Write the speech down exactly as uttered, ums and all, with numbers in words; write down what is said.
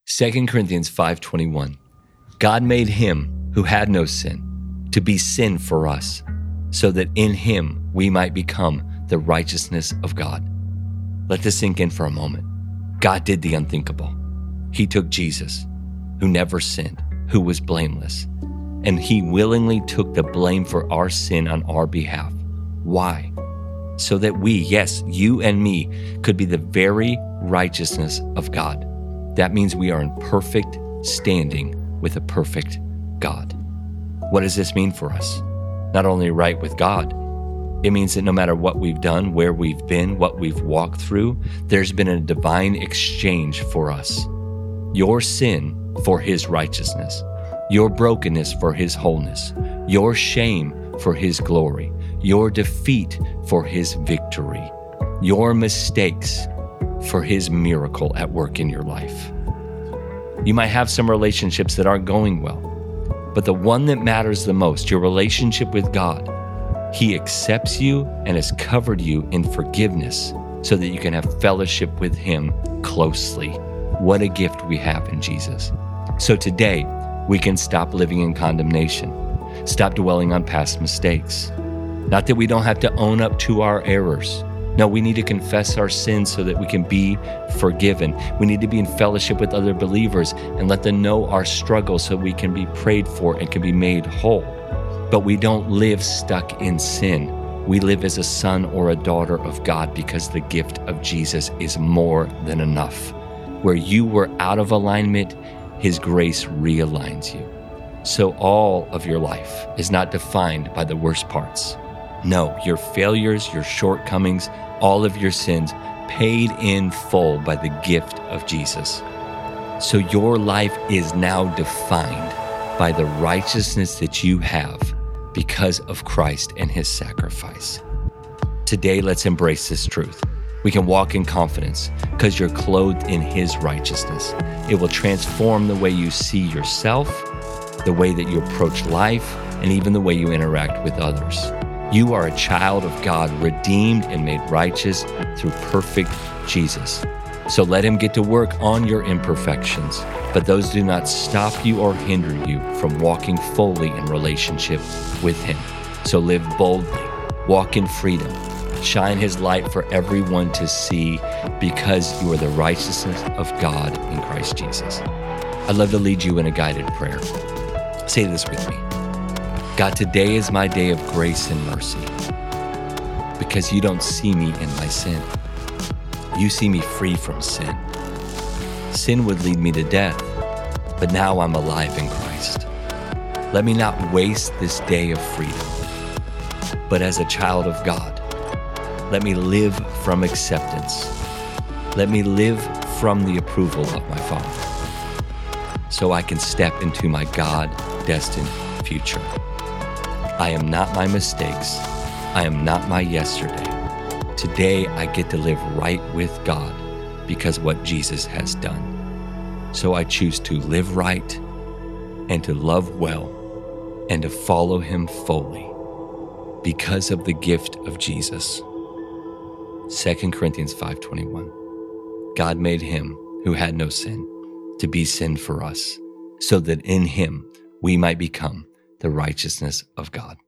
Second Corinthians five twenty-one. God made him who had no sin to be sin for us, so that in him we might become the righteousness of God. Let this sink in for a moment. God did the unthinkable. He took Jesus, who never sinned, who was blameless, and he willingly took the blame for our sin on our behalf. Why? So that we, yes, you and me, could be the very righteousness of God. That means we are in perfect standing with a perfect God. What does this mean for us? Not only right with God, it means that no matter what we've done, where we've been, what we've walked through, there's been a divine exchange for us. Your sin for his righteousness, your brokenness for his wholeness, your shame for his glory, your defeat for his victory, your mistakes for his miracle at work in your life. You might have some relationships that aren't going well, but the one that matters the most, your relationship with God, he accepts you and has covered you in forgiveness so that you can have fellowship with him closely. What a gift we have in Jesus. So today, we can stop living in condemnation, stop dwelling on past mistakes. Not that we don't have to own up to our errors. No, we need to confess our sins so that we can be forgiven. We need to be in fellowship with other believers and let them know our struggles so we can be prayed for and can be made whole. But we don't live stuck in sin. We live as a son or a daughter of God because the gift of Jesus is more than enough. Where you were out of alignment, his grace realigns you. So all of your life is not defined by the worst parts. No, your failures, your shortcomings, all of your sins paid in full by the gift of Jesus. So your life is now defined by the righteousness that you have because of Christ and his sacrifice. Today, let's embrace this truth. We can walk in confidence because you're clothed in his righteousness. It will transform the way you see yourself, the way that you approach life, and even the way you interact with others. You are a child of God, redeemed and made righteous through perfect Jesus. So let him get to work on your imperfections, but those do not stop you or hinder you from walking fully in relationship with him. So live boldly, walk in freedom, shine his light for everyone to see because you are the righteousness of God in Christ Jesus. I'd love to lead you in a guided prayer. Say this with me. God, today is my day of grace and mercy because you don't see me in my sin. You see me free from sin. Sin would lead me to death, but now I'm alive in Christ. Let me not waste this day of freedom, but as a child of God, let me live from acceptance. Let me live from the approval of my Father so I can step into my God-destined future. I am not my mistakes. I am not my yesterday. Today, I get to live right with God because of what Jesus has done. So I choose to live right and to love well and to follow him fully because of the gift of Jesus. Second Corinthians five twenty-one. God made him who had no sin to be sin for us, so that in him we might become the righteousness of God.